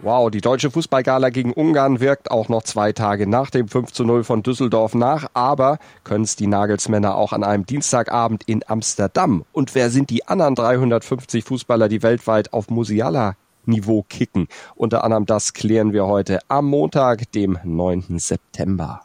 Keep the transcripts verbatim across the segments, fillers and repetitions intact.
Wow, die deutsche Fußballgala gegen Ungarn wirkt auch noch zwei Tage nach dem fünf zu null von Düsseldorf nach. Aber können es die Nagelsmänner auch an einem Dienstagabend in Amsterdam? Und wer sind die anderen dreihundertfünfzig Fußballer, die weltweit auf Musiala-Niveau kicken? Unter anderem das klären wir heute am Montag, dem neunten September.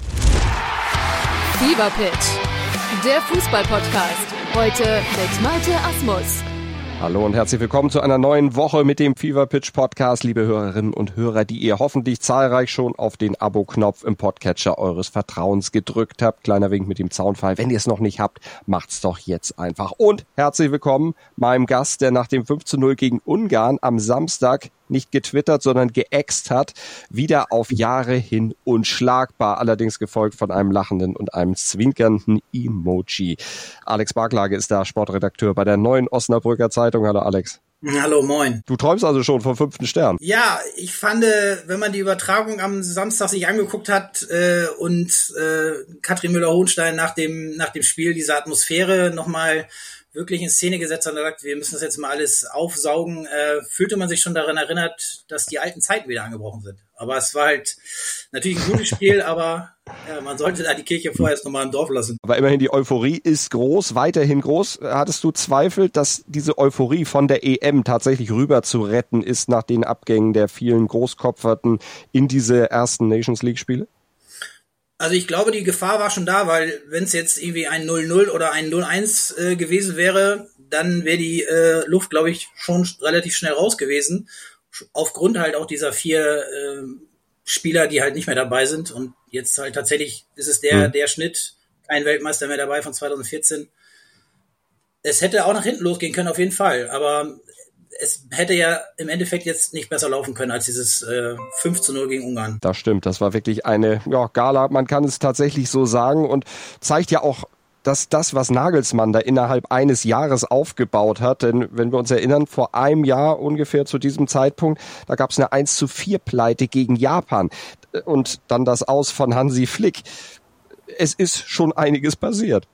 Fever Pitch, der Fußball-Podcast. Heute mit Malte Asmus. Hallo und herzlich willkommen zu einer neuen Woche mit dem Fever Pitch Podcast, liebe Hörerinnen und Hörer, die ihr hoffentlich zahlreich schon auf den Abo-Knopf im Podcatcher eures Vertrauens gedrückt habt. Kleiner Wink mit dem Zaunfall. Wenn ihr es noch nicht habt, macht's doch jetzt einfach. Und herzlich willkommen meinem Gast, der nach dem fünf zu null gegen Ungarn am Samstag nicht getwittert, sondern geäxt hat, wieder auf Jahre hin unschlagbar, allerdings gefolgt von einem lachenden und einem zwinkernden Emoji. Alex Barklage ist da, Sportredakteur bei der Neuen Osnabrücker Zeitung. Hallo Alex. Hallo, moin. Du träumst also schon vom fünften Stern? Ja, ich fand, wenn man die Übertragung am Samstag sich angeguckt hat äh, und äh, Katrin Müller-Hohenstein nach dem nach dem Spiel diese Atmosphäre nochmal wirklich in Szene gesetzt hat und gesagt, wir müssen das jetzt mal alles aufsaugen, äh, fühlte man sich schon daran erinnert, dass die alten Zeiten wieder angebrochen sind. Aber es war halt natürlich ein gutes Spiel, aber ja, man sollte da die Kirche vorerst nochmal im Dorf lassen. Aber immerhin, die Euphorie ist groß, weiterhin groß. Hattest du Zweifel, dass diese Euphorie von der E M tatsächlich rüber zu retten ist nach den Abgängen der vielen Großkopferten in diese ersten Nations League-Spiele? Also ich glaube, die Gefahr war schon da, weil wenn es jetzt irgendwie ein null null oder ein null eins äh, gewesen wäre, dann wäre die äh, Luft, glaube ich, schon relativ schnell raus gewesen. Aufgrund halt auch dieser vier äh, Spieler, die halt nicht mehr dabei sind. Und jetzt halt tatsächlich ist es der, mhm. der Schnitt, kein Weltmeister mehr dabei von zweitausendvierzehn. Es hätte auch nach hinten losgehen können, auf jeden Fall. Aber es hätte ja im Endeffekt jetzt nicht besser laufen können als dieses äh, fünf zu null gegen Ungarn. Das stimmt, das war wirklich eine ja, Gala, man kann es tatsächlich so sagen und zeigt ja auch, dass das, was Nagelsmann da innerhalb eines Jahres aufgebaut hat, denn wenn wir uns erinnern, vor einem Jahr ungefähr zu diesem Zeitpunkt, da gab es eine eins zu vier Pleite gegen Japan und dann das Aus von Hansi Flick. Es ist schon einiges passiert.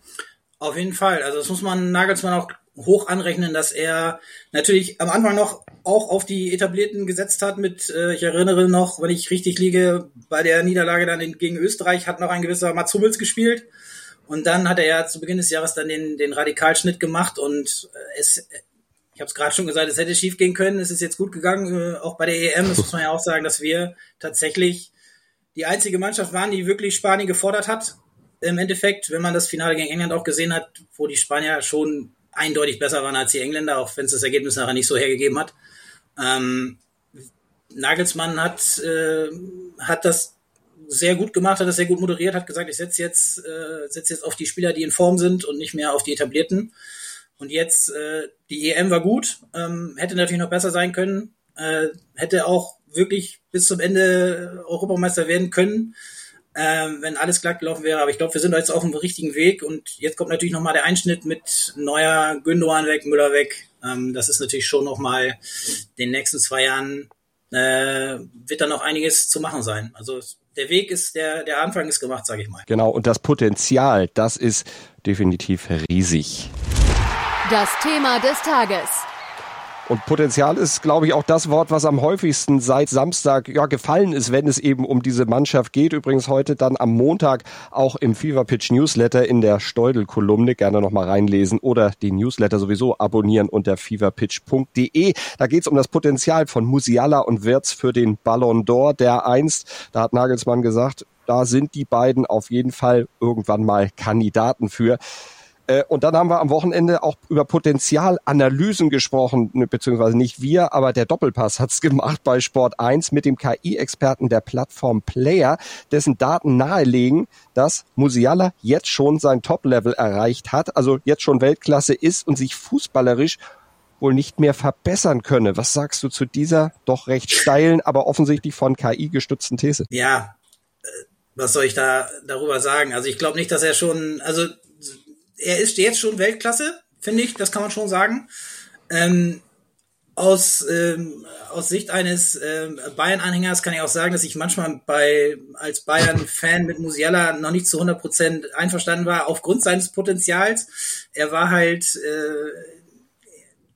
Auf jeden Fall, also das muss man Nagelsmann auch hoch anrechnen, dass er natürlich am Anfang noch auch auf die Etablierten gesetzt hat mit, äh, ich erinnere noch, wenn ich richtig liege, bei der Niederlage dann in, gegen Österreich hat noch ein gewisser Mats Hummels gespielt und dann hat er ja zu Beginn des Jahres dann den, den Radikalschnitt gemacht und äh, es, ich habe es gerade schon gesagt, es hätte schief gehen können, es ist jetzt gut gegangen, äh, auch bei der E M, das muss man ja auch sagen, dass wir tatsächlich die einzige Mannschaft waren, die wirklich Spanien gefordert hat. Im Endeffekt, wenn man das Finale gegen England auch gesehen hat, wo die Spanier schon eindeutig besser waren als die Engländer, auch wenn es das Ergebnis nachher nicht so hergegeben hat. Ähm, Nagelsmann hat äh, hat das sehr gut gemacht, hat das sehr gut moderiert, hat gesagt, ich setze jetzt äh, setze jetzt auf die Spieler, die in Form sind und nicht mehr auf die Etablierten. Und jetzt, äh, die E M war gut, ähm, hätte natürlich noch besser sein können, äh, hätte auch wirklich bis zum Ende Europameister werden können, Ähm, wenn alles glatt gelaufen wäre. Aber ich glaube, wir sind jetzt auf dem richtigen Weg und jetzt kommt natürlich nochmal der Einschnitt mit Neuer, Gündogan weg, Müller weg. Ähm, das ist natürlich schon nochmal den nächsten zwei Jahren äh, wird da noch einiges zu machen sein. Also der Weg ist, der, der Anfang ist gemacht, sage ich mal. Genau, und das Potenzial, das ist definitiv riesig. Das Thema des Tages. Und Potenzial ist, glaube ich, auch das Wort, was am häufigsten seit Samstag ja gefallen ist, wenn es eben um diese Mannschaft geht. Übrigens heute dann am Montag auch im Fever Pitch Newsletter in der Steudel-Kolumne. Gerne nochmal reinlesen oder den Newsletter sowieso abonnieren unter feverpitch punkt de. Da geht es um das Potenzial von Musiala und Wirtz für den Ballon d'Or, der einst, da hat Nagelsmann gesagt, da sind die beiden auf jeden Fall irgendwann mal Kandidaten für. Und dann haben wir am Wochenende auch über Potenzialanalysen gesprochen, beziehungsweise nicht wir, aber der Doppelpass hat's gemacht bei Sport eins mit dem K I-Experten der Plattform Player, dessen Daten nahelegen, dass Musiala jetzt schon sein Top-Level erreicht hat, also jetzt schon Weltklasse ist und sich fußballerisch wohl nicht mehr verbessern könne. Was sagst du zu dieser doch recht steilen, aber offensichtlich von K I gestützten These? Ja, was soll ich da darüber sagen? Also ich glaube nicht, dass er schon, also er ist jetzt schon Weltklasse, finde ich, das kann man schon sagen. Ähm, aus, ähm, aus Sicht eines ähm, Bayern-Anhängers kann ich auch sagen, dass ich manchmal bei als Bayern-Fan mit Musiala noch nicht zu hundert Prozent einverstanden war, aufgrund seines Potenzials. Er war halt, äh,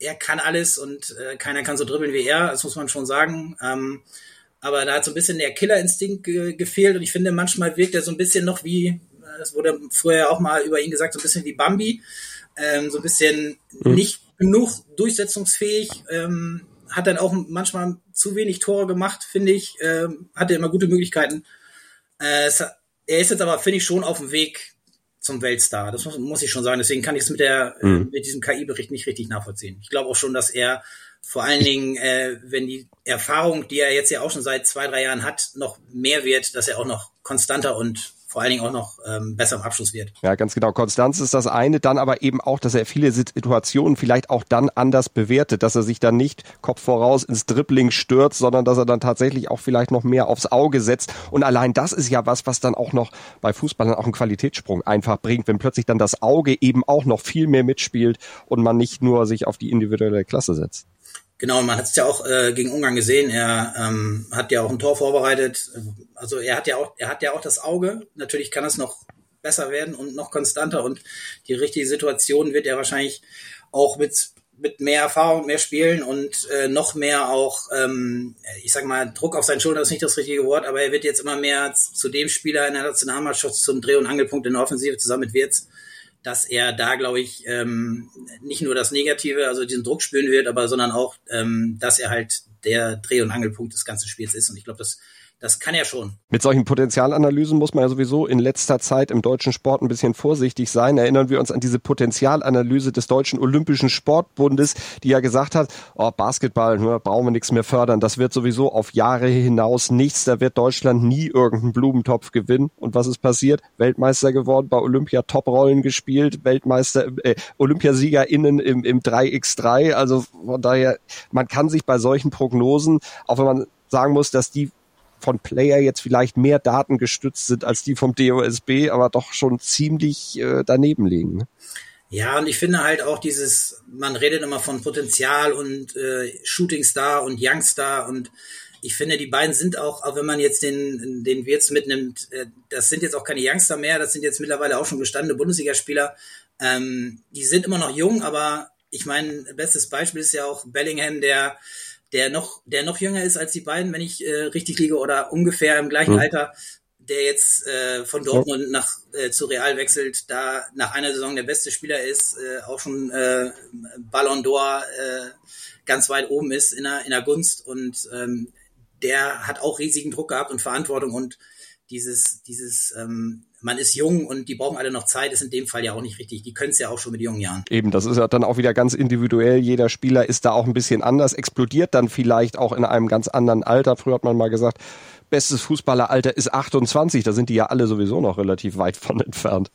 er kann alles und äh, keiner kann so dribbeln wie er, das muss man schon sagen. Ähm, aber da hat so ein bisschen der Killerinstinkt ge- gefehlt und ich finde, manchmal wirkt er so ein bisschen noch wie, es wurde früher auch mal über ihn gesagt, so ein bisschen wie Bambi, ähm, so ein bisschen mhm. nicht genug durchsetzungsfähig, ähm, hat dann auch manchmal zu wenig Tore gemacht, finde ich, ähm, hatte immer gute Möglichkeiten. Äh, es, er ist jetzt aber, finde ich, schon auf dem Weg zum Weltstar. Das muss, muss ich schon sagen. Deswegen kann ich es mit der mhm. äh, mit diesem K I-Bericht nicht richtig nachvollziehen. Ich glaube auch schon, dass er vor allen Dingen, äh, wenn die Erfahrung, die er jetzt ja auch schon seit zwei, drei Jahren hat, noch mehr wird, dass er auch noch konstanter und vor allen Dingen auch noch ähm, besser im Abschluss wird. Ja, ganz genau. Konstanz ist das eine, dann aber eben auch, dass er viele Situationen vielleicht auch dann anders bewertet, dass er sich dann nicht Kopf voraus ins Dribbling stürzt, sondern dass er dann tatsächlich auch vielleicht noch mehr aufs Auge setzt. Und allein das ist ja was, was dann auch noch bei Fußballern auch einen Qualitätssprung einfach bringt, wenn plötzlich dann das Auge eben auch noch viel mehr mitspielt und man nicht nur sich auf die individuelle Klasse setzt. Genau, man hat es ja auch äh, gegen Ungarn gesehen. Er ähm, hat ja auch ein Tor vorbereitet. Also er hat ja auch, er hat ja auch das Auge. Natürlich kann es noch besser werden und noch konstanter. Und die richtige Situation wird er wahrscheinlich auch mit mit mehr Erfahrung, mehr Spielen und äh, noch mehr auch, ähm, ich sag mal, Druck auf seinen Schultern ist nicht das richtige Wort, aber er wird jetzt immer mehr zu dem Spieler in der Nationalmannschaft, zum Dreh- und Angelpunkt in der Offensive zusammen mit Wirtz, dass er da, glaube ich, ähm, nicht nur das Negative, also diesen Druck spüren wird, aber sondern auch, ähm, dass er halt der Dreh- und Angelpunkt des ganzen Spiels ist. Und ich glaube, das Das kann er schon. Mit solchen Potenzialanalysen muss man ja sowieso in letzter Zeit im deutschen Sport ein bisschen vorsichtig sein. Erinnern wir uns an diese Potenzialanalyse des Deutschen Olympischen Sportbundes, die ja gesagt hat, oh, Basketball, ne, brauchen wir nichts mehr fördern. Das wird sowieso auf Jahre hinaus nichts. Da wird Deutschland nie irgendeinen Blumentopf gewinnen. Und was ist passiert? Weltmeister geworden, bei Olympia Top-Rollen gespielt, Weltmeister, äh, OlympiasiegerInnen im, im drei mal drei. Also von daher, man kann sich bei solchen Prognosen, auch wenn man sagen muss, dass die von Player jetzt vielleicht mehr Daten gestützt sind als die vom D O S B, aber doch schon ziemlich äh, daneben liegen. Ne? Ja, und ich finde halt auch dieses, man redet immer von Potenzial und äh, Shootingstar und Youngstar und ich finde, die beiden sind auch, auch wenn man jetzt den, den Wirtz mitnimmt, äh, das sind jetzt auch keine Youngster mehr, das sind jetzt mittlerweile auch schon gestandene Bundesligaspieler. Ähm, die sind immer noch jung, aber ich meine, bestes Beispiel ist ja auch Bellingham, der der noch, der noch jünger ist als die beiden, wenn ich äh, richtig liege, oder ungefähr im gleichen mhm. Alter, der jetzt äh, von Dortmund nach äh, zu Real wechselt, da nach einer Saison der beste Spieler ist, äh, auch schon äh, Ballon d'Or äh, ganz weit oben ist in der, in der Gunst und ähm, der hat auch riesigen Druck gehabt und Verantwortung und dieses, dieses, ähm, man ist jung und die brauchen alle noch Zeit, ist in dem Fall ja auch nicht richtig. Die können es ja auch schon mit jungen Jahren. Eben, das ist ja dann auch wieder ganz individuell. Jeder Spieler ist da auch ein bisschen anders, explodiert dann vielleicht auch in einem ganz anderen Alter. Früher hat man mal gesagt, bestes Fußballeralter ist achtundzwanzig. Da sind die ja alle sowieso noch relativ weit von entfernt.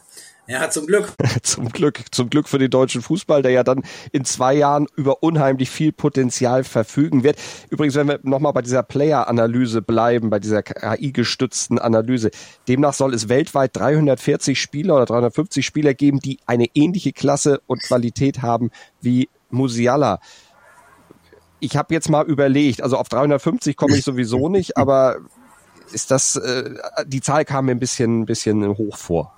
Ja, zum Glück. zum Glück, zum Glück für den deutschen Fußball, der ja dann in zwei Jahren über unheimlich viel Potenzial verfügen wird. Übrigens, wenn wir nochmal bei dieser Player-Analyse bleiben, bei dieser K I-gestützten Analyse, demnach soll es weltweit dreihundertvierzig Spieler oder dreihundertfünfzig Spieler geben, die eine ähnliche Klasse und Qualität haben wie Musiala. Ich habe jetzt mal überlegt, also auf dreihundertfünfzig komme ich sowieso nicht, aber ist das, äh, die Zahl kam mir ein bisschen, ein bisschen hoch vor.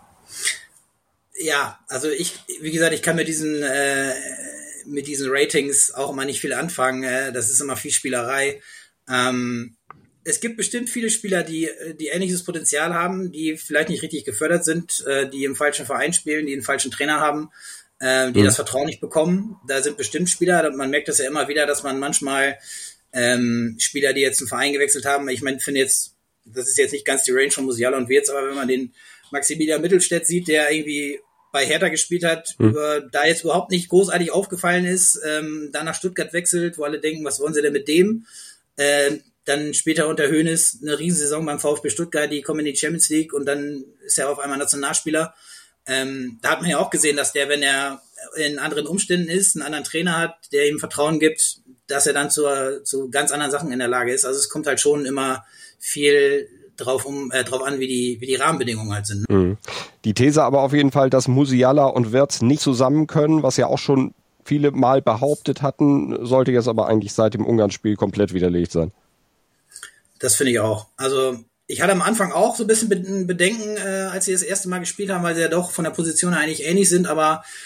Ja, also ich, wie gesagt, ich kann mit diesen äh, mit diesen Ratings auch immer nicht viel anfangen. Äh, das ist immer viel Spielerei. Ähm, es gibt bestimmt viele Spieler, die die ähnliches Potenzial haben, die vielleicht nicht richtig gefördert sind, äh, die im falschen Verein spielen, die einen falschen Trainer haben, äh, die mhm. das Vertrauen nicht bekommen. Da sind bestimmt Spieler, man merkt das ja immer wieder, dass man manchmal ähm, Spieler, die jetzt einen Verein gewechselt haben, ich meine, finde jetzt, das ist jetzt nicht ganz die Range von Musiala und Wirtz, aber wenn man den Maximilian Mittelstädt sieht, der irgendwie bei Hertha gespielt hat, hm. über, da jetzt überhaupt nicht großartig aufgefallen ist, ähm, dann nach Stuttgart wechselt, wo alle denken, was wollen sie denn mit dem? Äh, dann später unter Hoeneß eine Riesensaison beim VfB Stuttgart, die kommen in die Champions League und dann ist er auf einmal Nationalspieler. Ähm, da hat man ja auch gesehen, dass der, wenn er in anderen Umständen ist, einen anderen Trainer hat, der ihm Vertrauen gibt, dass er dann zu, zu ganz anderen Sachen in der Lage ist. Also es kommt halt schon immer viel drauf um äh, drauf an, wie die wie die Rahmenbedingungen halt sind. Mhm. Die These aber auf jeden Fall, dass Musiala und Wirtz nicht zusammen können, was ja auch schon viele Mal behauptet hatten, sollte jetzt aber eigentlich seit dem Ungarn-Spiel komplett widerlegt sein. Das finde ich auch. Also ich hatte am Anfang auch so ein bisschen Bedenken, äh, als sie das erste Mal gespielt haben, weil sie ja doch von der Position her eigentlich ähnlich sind, aber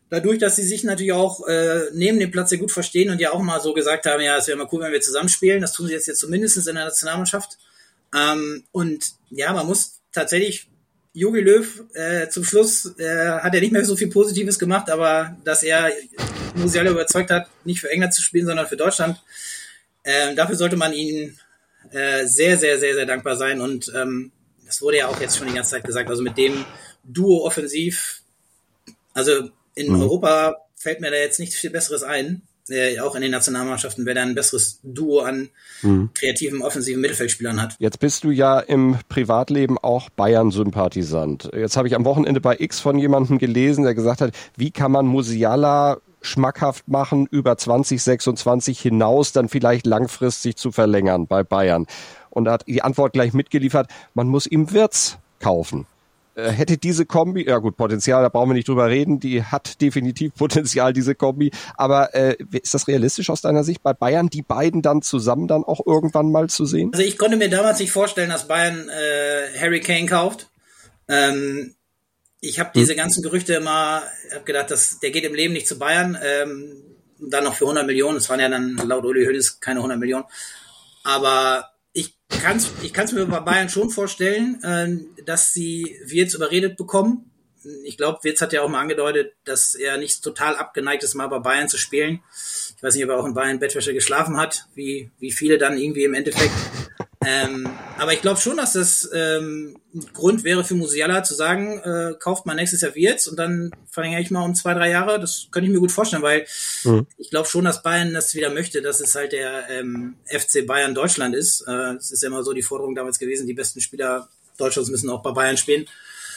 dadurch, dass sie sich natürlich auch äh, neben dem Platz sehr gut verstehen und ja auch mal so gesagt haben, ja, es wäre mal cool, wenn wir zusammenspielen. Das tun sie jetzt, jetzt zumindest in der Nationalmannschaft. Ähm, und ja, man muss tatsächlich, Jogi Löw äh, zum Schluss äh, hat er nicht mehr so viel Positives gemacht, aber dass er Musiala überzeugt hat, nicht für England zu spielen, sondern für Deutschland, äh, dafür sollte man ihnen äh, sehr, sehr, sehr, sehr dankbar sein. Und ähm, das wurde ja auch jetzt schon die ganze Zeit gesagt, also mit dem Duo offensiv, also in mhm. Europa fällt mir da jetzt nicht viel Besseres ein. Äh, auch in den Nationalmannschaften, wer da ein besseres Duo an mhm. kreativen, offensiven Mittelfeldspielern hat. Jetzt bist du ja im Privatleben auch Bayern-Sympathisant. Jetzt habe ich am Wochenende bei X von jemandem gelesen, der gesagt hat, wie kann man Musiala schmackhaft machen, über zwanzig sechsundzwanzig hinaus dann vielleicht langfristig zu verlängern bei Bayern. Und er hat die Antwort gleich mitgeliefert, man muss ihm Wirtz kaufen. Hätte diese Kombi, ja gut, Potenzial, da brauchen wir nicht drüber reden, die hat definitiv Potenzial, diese Kombi, aber äh, ist das realistisch aus deiner Sicht, bei Bayern die beiden dann zusammen dann auch irgendwann mal zu sehen? Also ich konnte mir damals nicht vorstellen, dass Bayern äh, Harry Kane kauft. Ähm, ich habe diese hm. ganzen Gerüchte immer, habe gedacht, dass der geht im Leben nicht zu Bayern, ähm, dann noch für hundert Millionen, das waren ja dann laut Uli Hoeneß keine hundert Millionen, aber ich kann's, ich kann's mir bei Bayern schon vorstellen, äh, dass sie Wirtz überredet bekommen. Ich glaube, Wirtz hat ja auch mal angedeutet, dass er nicht total abgeneigt ist, mal bei Bayern zu spielen. Ich weiß nicht, ob er auch in Bayern Bettwäsche geschlafen hat, wie wie viele dann irgendwie im Endeffekt. Ähm, aber ich glaube schon, dass das ähm, ein Grund wäre für Musiala zu sagen, äh, kauft mal nächstes Jahr Wirtz und dann verlängere ich mal um zwei, drei Jahre. Das könnte ich mir gut vorstellen, weil mhm. ich glaube schon, dass Bayern das wieder möchte, dass es halt der ähm, F C Bayern Deutschland ist. Äh, es ist ja immer so die Forderung damals gewesen, die besten Spieler Deutschlands müssen auch bei Bayern spielen.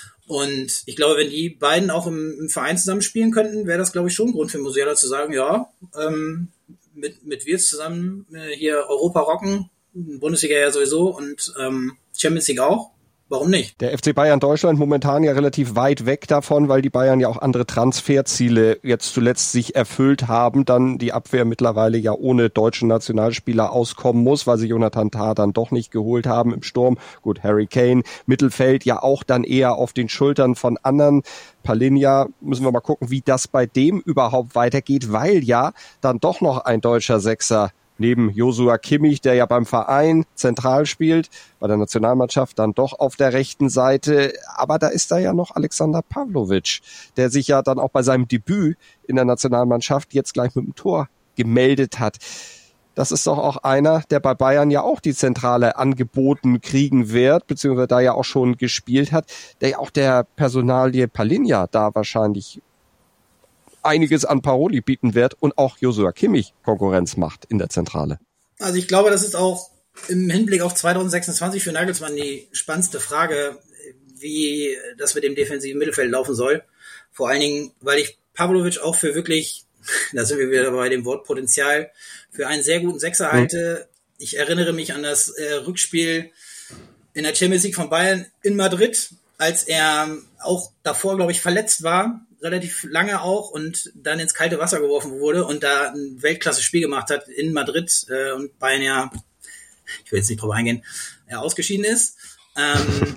Und ich glaube, wenn die beiden auch im, im Verein zusammen spielen könnten, wäre das, glaube ich, schon ein Grund für Musiala zu sagen, ja, ähm, mit, mit Wirtz zusammen äh, hier Europa rocken, Bundesliga ja sowieso und ähm, Champions League auch. Warum nicht? Der F C Bayern Deutschland momentan ja relativ weit weg davon, weil die Bayern ja auch andere Transferziele jetzt zuletzt sich erfüllt haben. Dann die Abwehr mittlerweile ja ohne deutschen Nationalspieler auskommen muss, weil sie Jonathan Tah dann doch nicht geholt haben im Sturm. Gut, Harry Kane, Mittelfeld ja auch dann eher auf den Schultern von anderen. Palinja, müssen wir mal gucken, wie das bei dem überhaupt weitergeht, weil ja dann doch noch ein deutscher Sechser neben Joshua Kimmich, der ja beim Verein zentral spielt, bei der Nationalmannschaft dann doch auf der rechten Seite. Aber da ist da ja noch Alexander Pavlovic, der sich ja dann auch bei seinem Debüt in der Nationalmannschaft jetzt gleich mit dem Tor gemeldet hat. Das ist doch auch einer, der bei Bayern ja auch die Zentrale angeboten kriegen wird, beziehungsweise da ja auch schon gespielt hat, der ja auch der Personalie Palinja da wahrscheinlich einiges an Paroli bieten wird und auch Joshua Kimmich Konkurrenz macht in der Zentrale. Also ich glaube, das ist auch im Hinblick auf zwanzig sechsundzwanzig für Nagelsmann die spannendste Frage, wie das mit dem defensiven Mittelfeld laufen soll. Vor allen Dingen, weil ich Pavlovic auch für wirklich, da sind wir wieder bei dem Wort Potenzial, für einen sehr guten Sechser halte. Mhm. Ich erinnere mich an das äh, Rückspiel in der Champions League von Bayern in Madrid, als er auch davor, glaube ich, verletzt war, relativ lange auch und dann ins kalte Wasser geworfen wurde und da ein Weltklasse-Spiel gemacht hat in Madrid äh, und Bayern ja, ich will jetzt nicht drauf eingehen, ja, ausgeschieden ist. Ähm,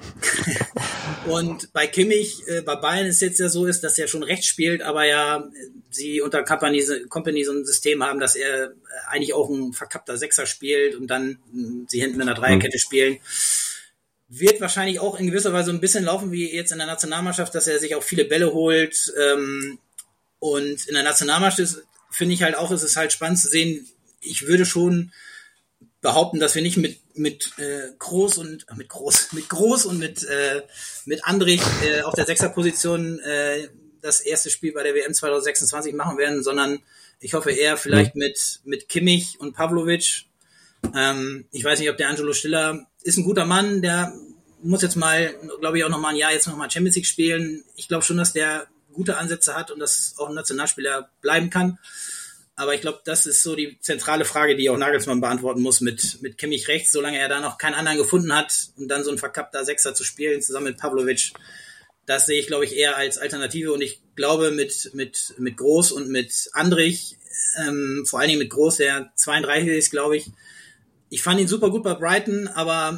und bei Kimmich, äh, bei Bayern ist jetzt ja so ist, dass er schon rechts spielt, aber ja, sie unter Company, Company so ein System haben, dass er eigentlich auch ein verkappter Sechser spielt und dann mh, sie hinten in der Dreierkette mhm. spielen. Wird wahrscheinlich auch in gewisser Weise ein bisschen laufen wie jetzt in der Nationalmannschaft, dass er sich auch viele Bälle holt. Ähm, und in der Nationalmannschaft finde ich halt auch, ist es halt spannend zu sehen. Ich würde schon behaupten, dass wir nicht mit mit äh, Groß und mit Groß mit Groß und mit äh, mit Andrich äh, auf der Sechserposition äh, das erste Spiel bei der W M zwanzig sechsundzwanzig machen werden, sondern ich hoffe eher vielleicht mhm. mit mit Kimmich und Pavlovic. Ähm, ich weiß nicht, ob der Angelo Stiller ist ein guter Mann, der muss jetzt mal, glaube ich, auch noch mal ein Jahr jetzt noch mal Champions League spielen. Ich glaube schon, dass der gute Ansätze hat und dass auch ein Nationalspieler bleiben kann. Aber ich glaube, das ist so die zentrale Frage, die auch Nagelsmann beantworten muss mit mit Kimmich rechts, solange er da noch keinen anderen gefunden hat und dann so ein verkappter Sechser zu spielen, zusammen mit Pavlovic. Das sehe ich, glaube ich, eher als Alternative und ich glaube mit mit mit Groß und mit Andrich, ähm, vor allen Dingen mit Groß, der zweiunddreißig ist, glaube ich. Ich fand ihn super gut bei Brighton, aber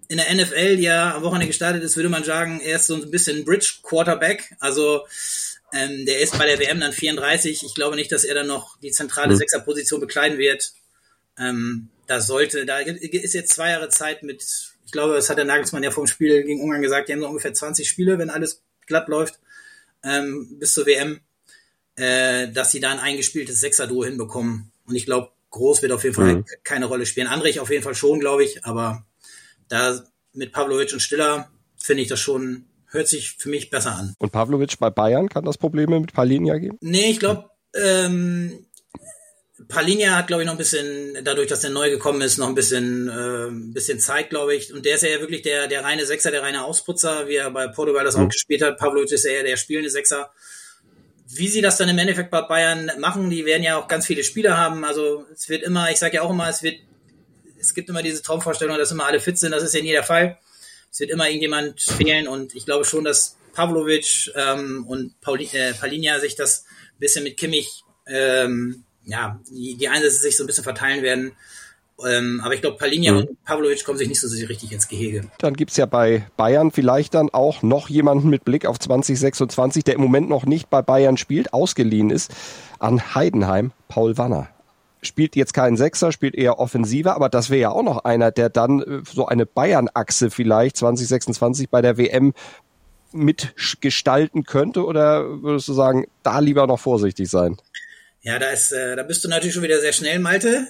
in der N F L, ja am Wochenende gestartet ist, würde man sagen, er ist so ein bisschen Bridge-Quarterback. Also ähm, der ist bei der W M dann vierunddreißig. Ich glaube nicht, dass er dann noch die zentrale mhm. Sechserposition bekleiden wird. Ähm, da sollte, da ist jetzt zwei Jahre Zeit mit, ich glaube, das hat der Nagelsmann ja vor dem Spiel gegen Ungarn gesagt, die haben so ungefähr zwanzig Spiele, wenn alles glatt läuft, ähm, bis zur W M, äh, dass sie da ein eingespieltes Sechser-Duo hinbekommen. Und ich glaube, Groß wird auf jeden Fall mhm. keine Rolle spielen. Andrich auf jeden Fall schon, glaube ich, aber da mit Pavlovic und Stiller finde ich das schon, hört sich für mich besser an. Und Pavlovic bei Bayern, kann das Probleme mit Palhinha geben? Nee, ich glaube, ähm, Palhinha hat, glaube ich, noch ein bisschen, dadurch, dass der neu gekommen ist, noch ein bisschen, äh, ein bisschen Zeit, glaube ich. Und der ist ja wirklich der, der reine Sechser, der reine Ausputzer, wie er bei Portugal das mhm. auch gespielt hat. Pavlovic ist ja eher der spielende Sechser. Wie sie das dann im Endeffekt bei Bayern machen, die werden ja auch ganz viele Spieler haben. Also es wird immer, ich sage ja auch immer, es wird, es gibt immer diese Traumvorstellung, dass immer alle fit sind. Das ist ja nie der Fall. Es wird immer irgendjemand fehlen und ich glaube schon, dass Pavlovic ähm, und Pauli, äh, Palhinha sich das ein bisschen mit Kimmich, ähm, ja, die, die Einsätze sich so ein bisschen verteilen werden. Ähm, aber ich glaube, Palhinha mhm. und Pavlovic kommen sich nicht so richtig ins Gehege. Dann gibt's ja bei Bayern vielleicht dann auch noch jemanden mit Blick auf zwanzig sechsundzwanzig, der im Moment noch nicht bei Bayern spielt, ausgeliehen ist an Heidenheim, Paul Wanner. Spielt jetzt keinen Sechser, spielt eher offensiver, aber das wäre ja auch noch einer, der dann so eine Bayern-Achse vielleicht zwanzig sechsundzwanzig bei der W M mitgestalten könnte, oder würdest du sagen, da lieber noch vorsichtig sein? Ja, da ist, äh, da bist du natürlich schon wieder sehr schnell, Malte.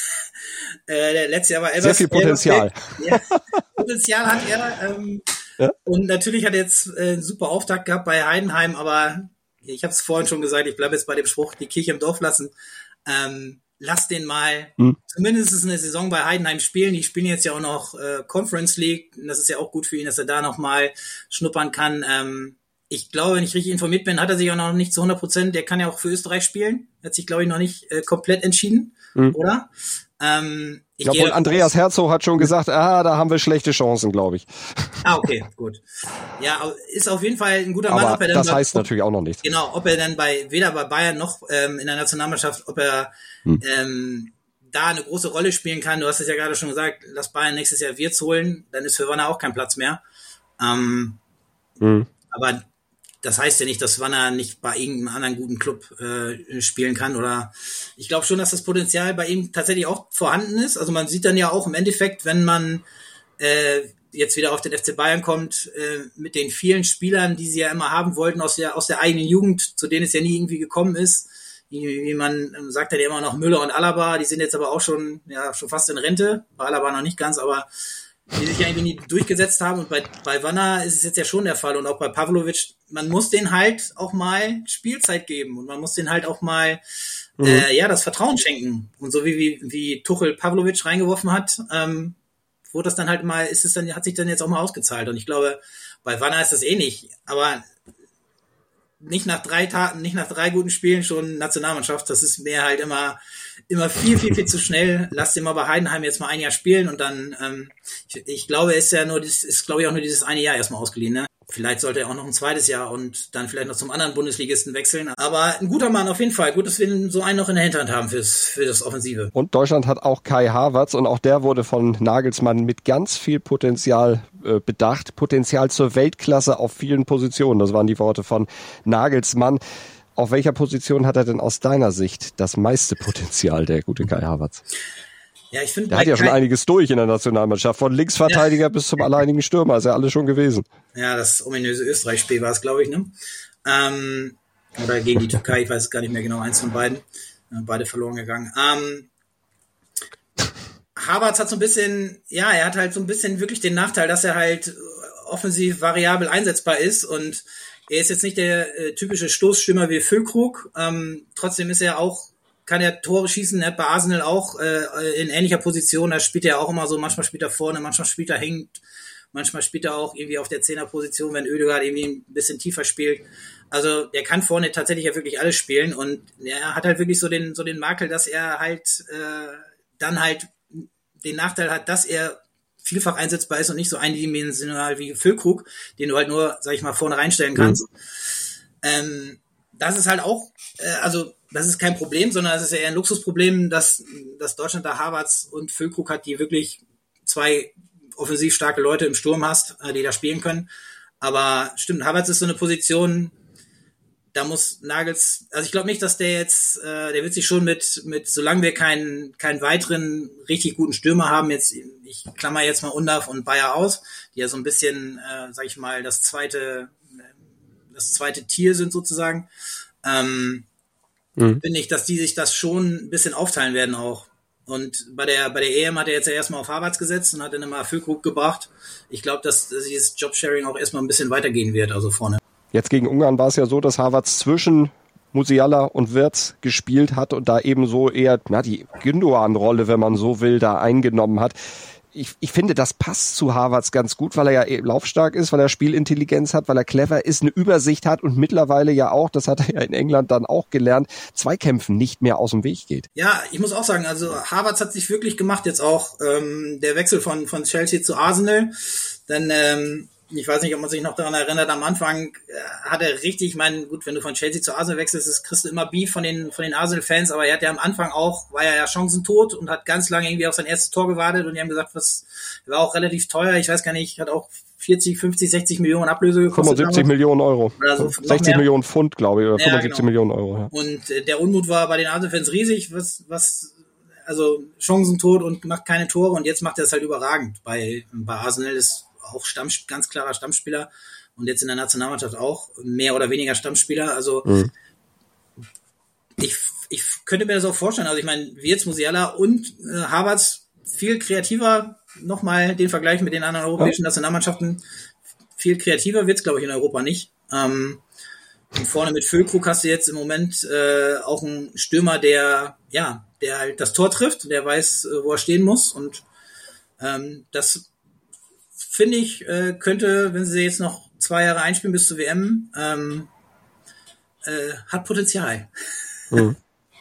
äh, der letzte Jahr war Elvers, sehr viel Potenzial. Ja, Potenzial hat er. Ähm, ja? Und natürlich hat er jetzt äh, einen super Auftakt gehabt bei Heidenheim, aber ich habe es vorhin schon gesagt, ich bleibe jetzt bei dem Spruch, die Kirche im Dorf lassen. Ähm, lass den mal hm. zumindest eine Saison bei Heidenheim spielen. Die spielen jetzt ja auch noch äh, Conference League. Das ist ja auch gut für ihn, dass er da noch mal schnuppern kann. Ähm, ich glaube, wenn ich richtig informiert bin, hat er sich auch noch nicht zu hundert Prozent. Der kann ja auch für Österreich spielen. Hat sich, glaube ich, noch nicht äh, komplett entschieden, hm. oder? Ähm, ich ja, und Andreas Herzog hat schon gesagt, ah, da haben wir schlechte Chancen, glaube ich. Ah, okay, gut. Ja, ist auf jeden Fall ein guter Mann. Aber ob er dann das bei, heißt ob, natürlich auch noch nichts. Genau, ob er dann bei weder bei Bayern noch ähm, in der Nationalmannschaft, ob er hm. ähm, da eine große Rolle spielen kann. Du hast es ja gerade schon gesagt, lass Bayern nächstes Jahr Wirtz holen, dann ist für Wanner auch kein Platz mehr. Ähm, hm. Aber das heißt ja nicht, dass Wanner nicht bei irgendeinem anderen guten Club äh, spielen kann. Oder ich glaube schon, dass das Potenzial bei ihm tatsächlich auch vorhanden ist. Also man sieht dann ja auch im Endeffekt, wenn man äh, jetzt wieder auf den F C Bayern kommt, äh, mit den vielen Spielern, die sie ja immer haben wollten aus der aus der eigenen Jugend, zu denen es ja nie irgendwie gekommen ist. Wie, wie man ähm, sagt ja immer noch Müller und Alaba, die sind jetzt aber auch schon ja schon fast in Rente. Bei Alaba noch nicht ganz, aber die sich ja irgendwie nie durchgesetzt haben. Und bei, bei Wanner ist es jetzt ja schon der Fall. Und auch bei Pavlovic, man muss den halt auch mal Spielzeit geben. Und man muss den halt auch mal, mhm. äh, ja, das Vertrauen schenken. Und so wie, wie, wie Tuchel Pavlovic reingeworfen hat, ähm, wurde das dann halt mal, ist es dann, hat sich dann jetzt auch mal ausgezahlt. Und ich glaube, bei Wanner ist das eh nicht. Aber nicht nach drei Tagen, nicht nach drei guten Spielen schon Nationalmannschaft. Das ist mir halt immer, immer viel, viel, viel zu schnell. Lass den mal bei Heidenheim jetzt mal ein Jahr spielen und dann, ähm, ich, ich glaube, ist ja nur, das ist, glaube ich, auch nur dieses eine Jahr erstmal ausgeliehen, ne? Vielleicht sollte er auch noch ein zweites Jahr und dann vielleicht noch zum anderen Bundesligisten wechseln. Aber ein guter Mann auf jeden Fall. Gut, dass wir so einen noch in der Hinterhand haben fürs, für das Offensive. Und Deutschland hat auch Kai Havertz und auch der wurde von Nagelsmann mit ganz viel Potenzial äh, bedacht. Potenzial zur Weltklasse auf vielen Positionen. Das waren die Worte von Nagelsmann. Auf welcher Position hat er denn aus deiner Sicht das meiste Potenzial, der gute Kai Havertz? Ja, ich finde, der hat ja schon einiges durch in der Nationalmannschaft. Von Linksverteidiger ja. bis zum alleinigen Stürmer. Ist ja alles schon gewesen. Ja, das ominöse Österreich-Spiel war es, glaube ich, ne? Ähm, oder gegen die Türkei, ich weiß es gar nicht mehr genau, eins von beiden. Beide verloren gegangen. Ähm, Havertz hat so ein bisschen, ja, er hat halt so ein bisschen wirklich den Nachteil, dass er halt offensiv variabel einsetzbar ist und er ist jetzt nicht der äh, typische Stoßstürmer wie Füllkrug. Ähm, trotzdem ist er auch, kann er Tore schießen, er hat bei Arsenal auch äh, in ähnlicher Position, da spielt er auch immer so, manchmal spielt er vorne, manchmal spielt er hängt, manchmal spielt er auch irgendwie auf der Zehnerposition, wenn Ødegaard irgendwie ein bisschen tiefer spielt. Also der kann vorne tatsächlich ja wirklich alles spielen und er hat halt wirklich so den so den Makel, dass er halt äh, dann halt den Nachteil hat, dass er vielfach einsetzbar ist und nicht so eindimensional wie Füllkrug, den du halt nur, sag ich mal, vorne reinstellen kannst. Mhm. Ähm, das ist halt auch, äh, also das ist kein Problem, sondern es ist ja eher ein Luxusproblem, dass, dass Deutschland da Havertz und Füllkrug hat, die wirklich zwei offensiv starke Leute im Sturm hast, äh, die da spielen können. Aber stimmt, Havertz ist so eine Position, da muss Nagels, also ich glaube nicht, dass der jetzt, äh, der wird sich schon mit, mit, solange wir keinen, keinen weiteren richtig guten Stürmer haben, jetzt, ich klammer jetzt mal Undav und Bayer aus, die ja so ein bisschen, äh, sag ich mal, das zweite, das zweite Tier sind sozusagen, ähm, mhm. finde ich, dass die sich das schon ein bisschen aufteilen werden auch. Und bei der, bei der E M hat er jetzt ja erstmal auf Havertz gesetzt und hat dann immer Füllkrug gebracht. Ich glaube, dass, dass dieses Jobsharing auch erstmal ein bisschen weitergehen wird, also vorne. Jetzt gegen Ungarn war es ja so, dass Havertz zwischen Musiala und Wirtz gespielt hat und da eben so eher na, die Gündoğan-Rolle, wenn man so will, da eingenommen hat. Ich, ich finde, das passt zu Havertz ganz gut, weil er ja laufstark ist, weil er Spielintelligenz hat, weil er clever ist, eine Übersicht hat und mittlerweile ja auch, das hat er ja in England dann auch gelernt, Zweikämpfen nicht mehr aus dem Weg geht. Ja, ich muss auch sagen, also Havertz hat sich wirklich gemacht, jetzt auch ähm, der Wechsel von, von Chelsea zu Arsenal, denn ähm, ich weiß nicht, ob man sich noch daran erinnert, am Anfang äh, hat er richtig, ich meine, gut, wenn du von Chelsea zu Arsenal wechselst, das kriegst du immer Beef von den von den Arsenal-Fans, aber er hat ja am Anfang auch, war er ja chancentot und hat ganz lange irgendwie auf sein erstes Tor gewartet und die haben gesagt, was war auch relativ teuer, ich weiß gar nicht, hat auch vierzig, fünfzig, sechzig Millionen Ablöse gekostet. fünfundsiebzig Millionen Euro. Oder so, sechzig Millionen Pfund, glaube ich, oder ja, fünfundsiebzig genau. Millionen Euro. Ja. Und äh, der Unmut war bei den Arsenal-Fans riesig, was, was, also chancentot und macht keine Tore und jetzt macht er es halt überragend. Bei, bei Arsenal ist auch Stamm, ganz klarer Stammspieler und jetzt in der Nationalmannschaft auch mehr oder weniger Stammspieler. Also mhm. ich, ich könnte mir das auch vorstellen. Also ich meine, Wirtz, Musiala und äh, Havertz viel kreativer, nochmal den Vergleich mit den anderen europäischen ja. Nationalmannschaften, viel kreativer wird's, glaube ich, in Europa nicht. Ähm, und vorne mit Füllkrug hast du jetzt im Moment äh, auch einen Stürmer, der ja, der halt das Tor trifft, der weiß, wo er stehen muss und ähm, das finde ich, äh, könnte, wenn sie jetzt noch zwei Jahre einspielen bis zur W M, ähm, äh, hat Potenzial. Mhm.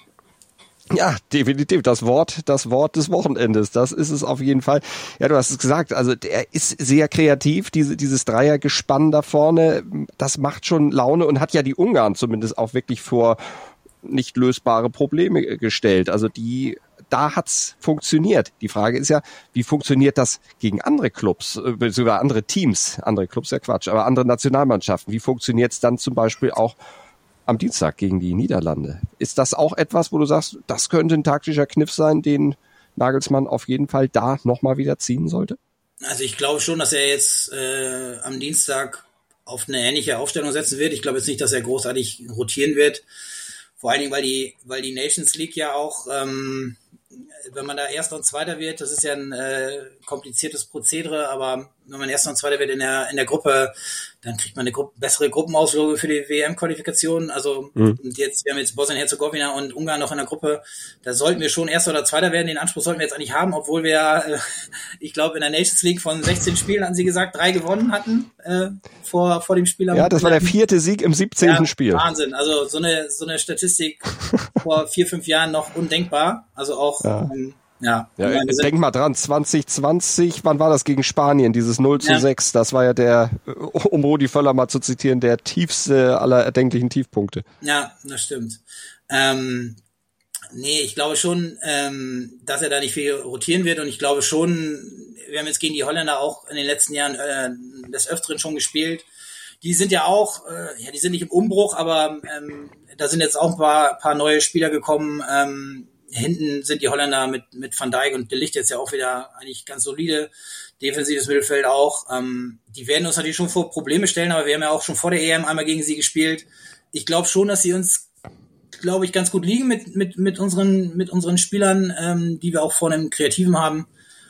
Ja, definitiv. Das Wort, das Wort des Wochenendes. Das ist es auf jeden Fall. Ja, du hast es gesagt. Also der ist sehr kreativ. Diese, dieses Dreiergespann da vorne, das macht schon Laune und hat ja die Ungarn zumindest auch wirklich vor nicht lösbare Probleme gestellt. Also die, da hat's funktioniert. Die Frage ist ja, wie funktioniert das gegen andere Clubs, sogar andere Teams, andere Clubs, ja Quatsch, aber andere Nationalmannschaften? Wie funktioniert es dann zum Beispiel auch am Dienstag gegen die Niederlande? Ist das auch etwas, wo du sagst, das könnte ein taktischer Kniff sein, den Nagelsmann auf jeden Fall da nochmal wieder ziehen sollte? Also ich glaube schon, dass er jetzt äh, am Dienstag auf eine ähnliche Aufstellung setzen wird. Ich glaube jetzt nicht, dass er großartig rotieren wird. Vor allen Dingen, weil die, weil die Nations League ja auch, ähm, wenn man da Erster und Zweiter wird, das ist ja ein äh, kompliziertes Prozedere, aber wenn man Erster und Zweiter wird in der in der Gruppe, dann kriegt man eine Gru- bessere Gruppenauslose für die W M-Qualifikation. Also mhm. und jetzt, wir haben jetzt Bosnien-Herzegowina und Ungarn noch in der Gruppe, da sollten wir schon Erster oder Zweiter werden. Den Anspruch sollten wir jetzt eigentlich haben, obwohl wir, äh, ich glaube, in der Nations League von sechzehn Spielen, hatten sie gesagt, drei gewonnen hatten äh, vor vor dem Spiel. Ja, das war der vierte Sieg im siebzehnten Ja, Spiel. Wahnsinn. Also so eine so eine Statistik vor vier, fünf Jahren noch undenkbar. Also auch ja. Ähm, Ja, ja meine, denk mal dran, zwanzig zwanzig, wann war das gegen Spanien, dieses null zu sechs, ja. Das war ja der, um Rudi Völler mal zu zitieren, der tiefste aller erdenklichen Tiefpunkte. Ja, das stimmt. Ähm, nee, ich glaube schon, ähm, dass er da nicht viel rotieren wird und ich glaube schon, wir haben jetzt gegen die Holländer auch in den letzten Jahren äh, des Öfteren schon gespielt. Die sind ja auch, äh, ja, die sind nicht im Umbruch, aber ähm, da sind jetzt auch ein paar, paar neue Spieler gekommen, ähm, hinten sind die Holländer mit mit Van Dijk und De Ligt jetzt ja auch wieder eigentlich ganz solide. Defensives Mittelfeld auch. Ähm, die werden uns natürlich schon vor Probleme stellen, aber wir haben ja auch schon vor der E M einmal gegen sie gespielt. Ich glaube schon, dass sie uns, glaube ich, ganz gut liegen mit mit mit unseren mit unseren Spielern, ähm, die wir auch vorne im Kreativen haben.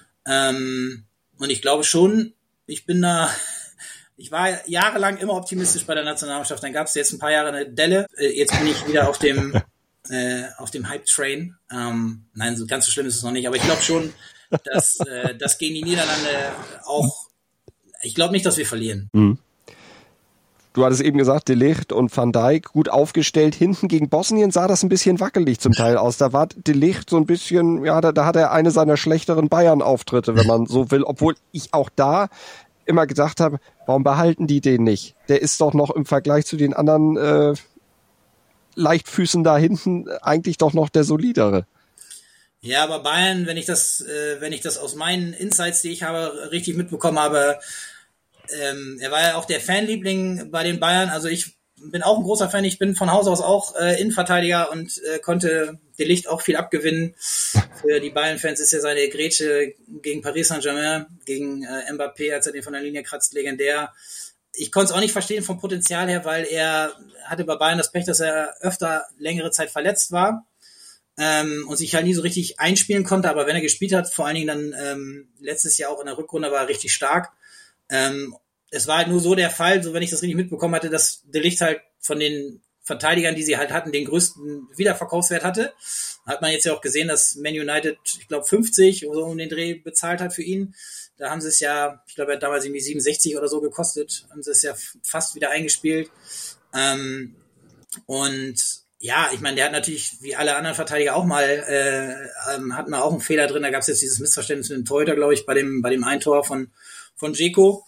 Ähm, und ich glaube schon, ich bin da, ich war jahrelang immer optimistisch bei der Nationalmannschaft. Dann gab es jetzt ein paar Jahre eine Delle. Äh, jetzt bin ich wieder auf dem Äh, auf dem Hype-Train. Ähm, nein, so ganz so schlimm ist es noch nicht, aber ich glaube schon, dass äh, das gegen die Niederlande auch, ich glaube nicht, dass wir verlieren. Mhm. Du hattest eben gesagt, De Ligt und Van Dijk gut aufgestellt. Hinten gegen Bosnien sah das ein bisschen wackelig zum Teil aus. Da war De Ligt so ein bisschen, ja, da, da hat er eine seiner schlechteren Bayern-Auftritte, wenn man so will, obwohl ich auch da immer gedacht habe, warum behalten die den nicht? Der ist doch noch im Vergleich zu den anderen äh, Leichtfüßen da hinten eigentlich doch noch der solidere. Ja, aber Bayern, wenn ich das, äh, wenn ich das aus meinen Insights, die ich habe, richtig mitbekommen habe, ähm, er war ja auch der Fanliebling bei den Bayern. Also ich bin auch ein großer Fan. Ich bin von Haus aus auch äh, Innenverteidiger und äh, konnte De Ligt auch viel abgewinnen. Für die Bayern-Fans ist ja seine Grätsche gegen Paris Saint-Germain, gegen äh, Mbappé, als er den von der Linie kratzt, legendär. Ich konnte es auch nicht verstehen vom Potenzial her, weil er hatte bei Bayern das Pech, dass er öfter längere Zeit verletzt war. Ähm, und sich halt nie so richtig einspielen konnte, aber wenn er gespielt hat, vor allen Dingen dann ähm, letztes Jahr auch in der Rückrunde, war er richtig stark. Ähm, es war halt nur so der Fall, so wenn ich das richtig mitbekommen hatte, dass De Ligt halt von den Verteidigern, die sie halt hatten, den größten Wiederverkaufswert hatte. Da hat man jetzt ja auch gesehen, dass Man United, ich glaube, fünfzig oder so um den Dreh bezahlt hat für ihn. Da haben sie es ja, ich glaube, er hat damals irgendwie siebenundsechzig oder so gekostet, haben sie es ja fast wieder eingespielt. Ähm, und ja, ich meine, der hat natürlich, wie alle anderen Verteidiger auch mal, äh, ähm, hatten wir auch einen Fehler drin. Da gab es jetzt dieses Missverständnis mit dem Torhüter, glaube ich, bei dem bei dem Eintor von von Dzeko.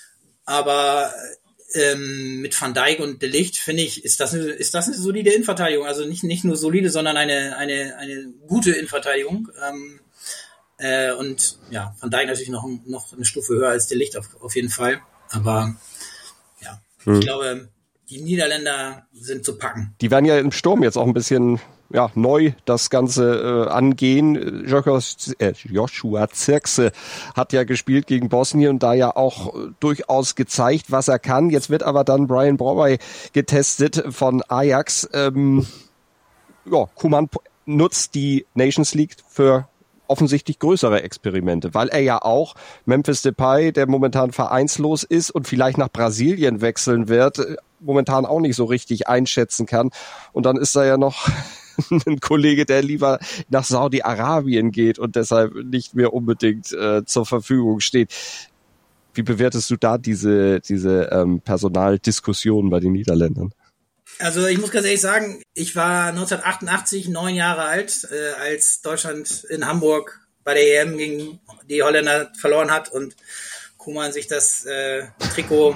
Aber ähm, mit Van Dijk und De Ligt, finde ich, ist das eine, ist das eine solide Innenverteidigung. Also nicht nicht nur solide, sondern eine eine eine gute Innenverteidigung. Ähm, äh, und ja, Van Dijk natürlich noch noch eine Stufe höher als De Ligt auf, auf jeden Fall. Aber ja, hm. ich glaube, die Niederländer sind zu packen. Die werden ja im Sturm jetzt auch ein bisschen ja, neu das Ganze äh, angehen. Joshua Zirkse hat ja gespielt gegen Bosnien und da ja auch äh, durchaus gezeigt, was er kann. Jetzt wird aber dann Brian Brobby getestet von Ajax. Ähm, ja, Koeman nutzt die Nations League für offensichtlich größere Experimente, weil er ja auch Memphis Depay, der momentan vereinslos ist und vielleicht nach Brasilien wechseln wird, momentan auch nicht so richtig einschätzen kann. Und dann ist da ja noch ein Kollege, der lieber nach Saudi-Arabien geht und deshalb nicht mehr unbedingt äh, zur Verfügung steht. Wie bewertest du da diese diese ähm, Personaldiskussion bei den Niederländern? Also ich muss ganz ehrlich sagen, ich war neunzehnhundertachtundachtzig neun Jahre alt, äh, als Deutschland in Hamburg bei der E M gegen die Holländer verloren hat und Koeman sich das äh, Trikot,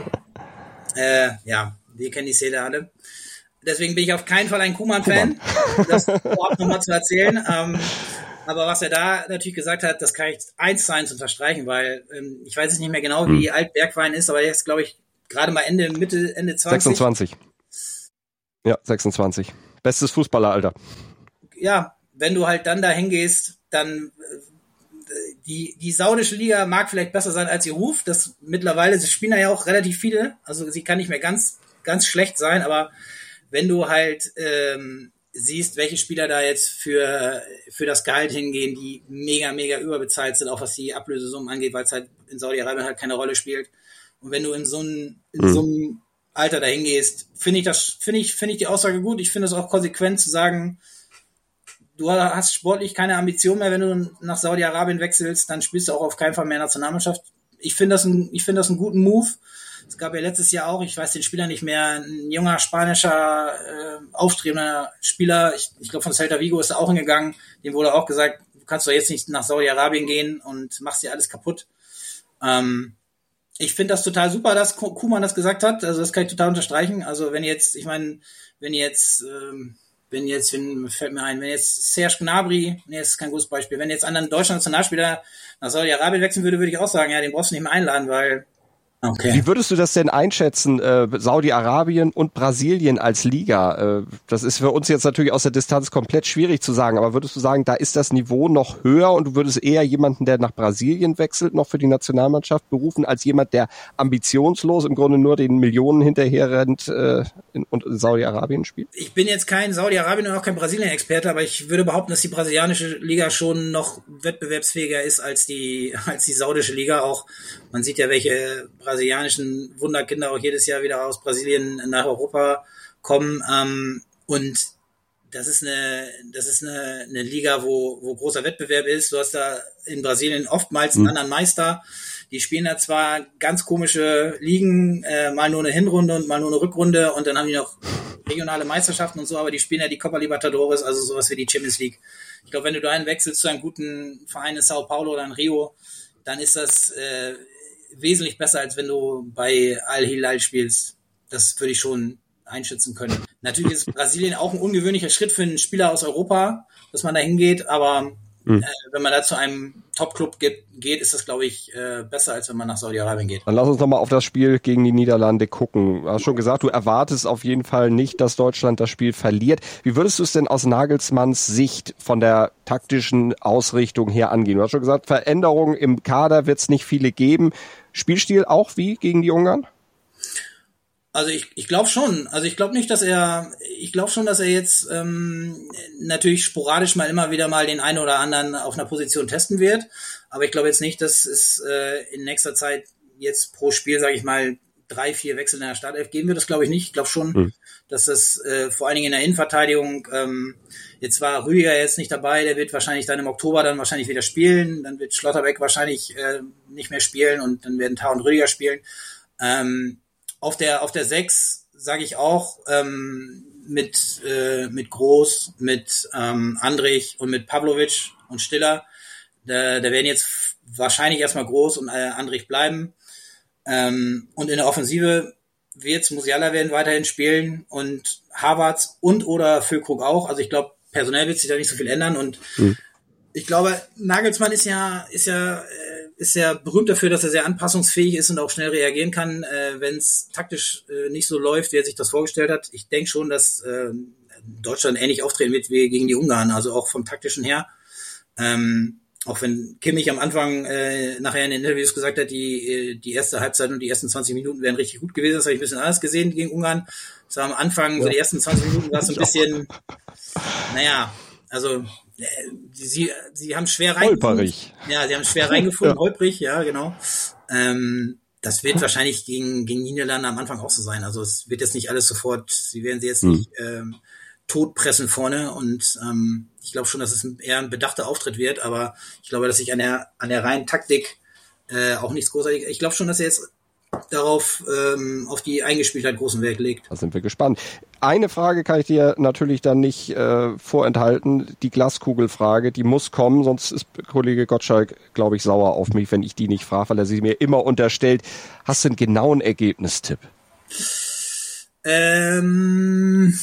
äh, ja, wir kennen die Szene alle. Deswegen bin ich auf keinen Fall ein Koeman-Fan, Koeman. Das vorab nochmal zu erzählen. Ähm, aber was er da natürlich gesagt hat, das kann ich eins zu eins unterstreichen, weil ähm, ich weiß jetzt nicht mehr genau, wie hm. alt Bergwijn ist, aber er ist, glaube ich, gerade mal Ende, Mitte, Ende zwanzig. sechsundzwanzig. Ja, sechsundzwanzig. Bestes Fußballeralter. Ja, wenn du halt dann dahin gehst, dann die die saudische Liga mag vielleicht besser sein als ihr Ruf. Das mittlerweile, sie spielen da ja auch relativ viele, also sie kann nicht mehr ganz ganz schlecht sein, aber wenn du halt ähm, siehst, welche Spieler da jetzt für für das Gehalt hingehen, die mega mega überbezahlt sind, auch was die Ablösesummen angeht, weil es halt in Saudi-Arabien halt keine Rolle spielt. Und wenn du in so einem in hm. so einem Alter dahin gehst, finde ich das, finde ich, finde ich die Aussage gut. Ich finde es auch konsequent zu sagen, du hast sportlich keine Ambition mehr, wenn du nach Saudi-Arabien wechselst, dann spielst du auch auf keinen Fall mehr Nationalmannschaft. Ich finde das ein, ich finde das einen guten Move. Es gab ja letztes Jahr auch, ich weiß den Spieler nicht mehr, ein junger spanischer, äh, aufstrebender Spieler, ich, ich glaube von Celta Vigo ist er auch hingegangen, dem wurde auch gesagt, du kannst doch jetzt nicht nach Saudi-Arabien gehen und machst dir alles kaputt. Ähm, Ich finde das total super, dass Koeman das gesagt hat. Also das kann ich total unterstreichen. Also wenn jetzt, ich meine, wenn jetzt, ähm, wenn jetzt, wenn, fällt mir ein, wenn jetzt Serge Gnabry, nee, das ist kein gutes Beispiel, wenn jetzt ein deutscher Nationalspieler nach Saudi-Arabien wechseln würde, würde ich auch sagen, ja, den brauchst du nicht mehr einladen, weil okay. Wie würdest du das denn einschätzen, äh, Saudi-Arabien und Brasilien als Liga? Äh, das ist für uns jetzt natürlich aus der Distanz komplett schwierig zu sagen, aber würdest du sagen, da ist das Niveau noch höher und du würdest eher jemanden, der nach Brasilien wechselt, noch für die Nationalmannschaft berufen, als jemand, der ambitionslos im Grunde nur den Millionen hinterher rennt äh, in, und in Saudi-Arabien spielt? Ich bin jetzt kein Saudi-Arabien und auch kein Brasilien-Experte, aber ich würde behaupten, dass die brasilianische Liga schon noch wettbewerbsfähiger ist als die, als die saudische Liga. Auch man sieht ja, welche brasilianischen Wunderkinder auch jedes Jahr wieder aus Brasilien nach Europa kommen. Ähm, und das ist eine, das ist eine, eine Liga, wo, wo großer Wettbewerb ist. Du hast da in Brasilien oftmals einen mhm. anderen Meister. Die spielen da zwar ganz komische Ligen, äh, mal nur eine Hinrunde und mal nur eine Rückrunde und dann haben die noch regionale Meisterschaften und so, aber die spielen ja die Copa Libertadores, also sowas wie die Champions League. Ich glaube, wenn du dahin wechselst zu einem guten Verein in Sao Paulo oder in Rio, dann ist das äh, wesentlich besser, als wenn du bei Al-Hilal spielst. Das würde ich schon einschätzen können. Natürlich ist Brasilien auch ein ungewöhnlicher Schritt für einen Spieler aus Europa, dass man da hingeht, aber Mhm. Äh, wenn man da zu einem Top-Club geht, geht, ist das, glaube ich, äh, besser, als wenn man nach Saudi-Arabien geht. Dann lass uns nochmal auf das Spiel gegen die Niederlande gucken. Du hast schon gesagt, du erwartest auf jeden Fall nicht, dass Deutschland das Spiel verliert. Wie würdest du es denn aus Nagelsmanns Sicht von der taktischen Ausrichtung her angehen? Du hast schon gesagt, Veränderungen im Kader wird es nicht viele geben. Spielstil auch wie gegen die Ungarn? Also ich, ich glaube schon. Also ich glaube nicht, dass er, ich glaube schon, dass er jetzt ähm, natürlich sporadisch mal immer wieder mal den einen oder anderen auf einer Position testen wird. Aber ich glaube jetzt nicht, dass es äh, in nächster Zeit jetzt pro Spiel, sage ich mal, drei, vier Wechsel in der Startelf geben wird. Das glaube ich nicht. Ich glaube schon, mhm. dass das äh, vor allen Dingen in der Innenverteidigung, ähm, jetzt war Rüdiger jetzt nicht dabei, der wird wahrscheinlich dann im Oktober dann wahrscheinlich wieder spielen. Dann wird Schlotterbeck wahrscheinlich äh, nicht mehr spielen und dann werden Tah und Rüdiger spielen. Ähm, Auf der auf der sechs sage ich auch ähm, mit äh, mit Groß, mit ähm, Andrich und mit Pavlovic und Stiller. Da, da werden jetzt wahrscheinlich erstmal Groß und äh, Andrich bleiben. Ähm, und in der Offensive wird Musiala werden weiterhin spielen und Havertz und oder Füllkrug auch. Also ich glaube, personell wird sich da nicht so viel ändern und mhm. ich glaube, Nagelsmann ist ja ist ja äh, ist ja berühmt dafür, dass er sehr anpassungsfähig ist und auch schnell reagieren kann, äh, wenn es taktisch äh, nicht so läuft, wie er sich das vorgestellt hat. Ich denke schon, dass äh, Deutschland ähnlich auftreten wird wie gegen die Ungarn, also auch vom taktischen her. Ähm, auch wenn Kimmich am Anfang äh, nachher in den Interviews gesagt hat, die die erste Halbzeit und die ersten zwanzig Minuten wären richtig gut gewesen. Das habe ich ein bisschen anders gesehen gegen Ungarn. Das war am Anfang, ja. so die ersten zwanzig Minuten war es so ein bisschen, naja, also Sie, sie haben schwer reingefunden. Holperig. Ja, sie haben schwer reingefunden, ja. holprig, ja, genau. Ähm, das wird wahrscheinlich gegen, gegen Niederlande am Anfang auch so sein. Also es wird jetzt nicht alles sofort, sie werden sie jetzt hm. nicht ähm, totpressen vorne und ähm, ich glaube schon, dass es eher ein bedachter Auftritt wird, aber ich glaube, dass sich an der an der reinen Taktik äh, auch nichts großartig. Ich glaube schon, dass er jetzt darauf ähm, auf die Eingespieltheit großen Wert legt. Da sind wir gespannt. Eine Frage kann ich dir natürlich dann nicht äh, vorenthalten, die Glaskugelfrage, die muss kommen, sonst ist Kollege Gottschalk, glaube ich, sauer auf mich, wenn ich die nicht frage, weil er sie mir immer unterstellt. Hast du einen genauen Ergebnistipp? Ähm,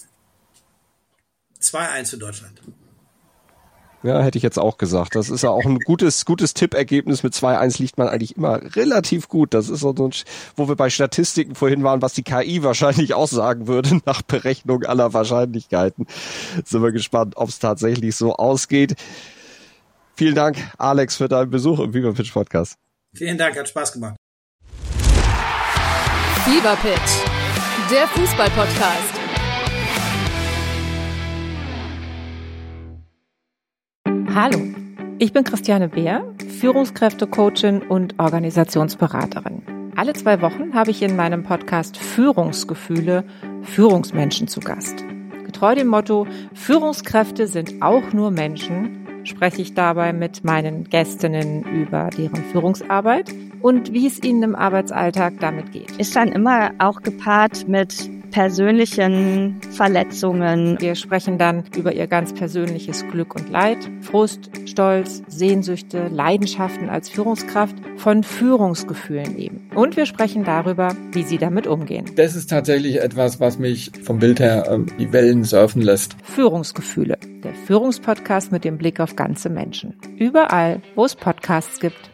zwei eins für Deutschland. Ja, hätte ich jetzt auch gesagt. Das ist ja auch ein gutes gutes Tippergebnis. Mit zwei eins liegt man eigentlich immer relativ gut. Das ist so, wo wir bei Statistiken vorhin waren, was die K I wahrscheinlich auch sagen würde, nach Berechnung aller Wahrscheinlichkeiten. Sind wir gespannt, ob es tatsächlich so ausgeht. Vielen Dank, Alex, für deinen Besuch im Fever Pitch Podcast. Vielen Dank, hat Spaß gemacht. Fever Pitch, der Fußball-Podcast. Hallo, ich bin Christiane Beer, Führungskräftecoachin und Organisationsberaterin. Alle zwei Wochen habe ich in meinem Podcast Führungsgefühle Führungsmenschen zu Gast. Getreu dem Motto, Führungskräfte sind auch nur Menschen, spreche ich dabei mit meinen Gästinnen über deren Führungsarbeit und wie es ihnen im Arbeitsalltag damit geht. Ist dann immer auch gepaart mit persönlichen Verletzungen. Wir sprechen dann über ihr ganz persönliches Glück und Leid, Frust, Stolz, Sehnsüchte, Leidenschaften als Führungskraft, von Führungsgefühlen eben. Und wir sprechen darüber, wie sie damit umgehen. Das ist tatsächlich etwas, was mich vom Bild her äh, die Wellen surfen lässt. Führungsgefühle, der Führungspodcast mit dem Blick auf ganze Menschen. Überall, wo es Podcasts gibt.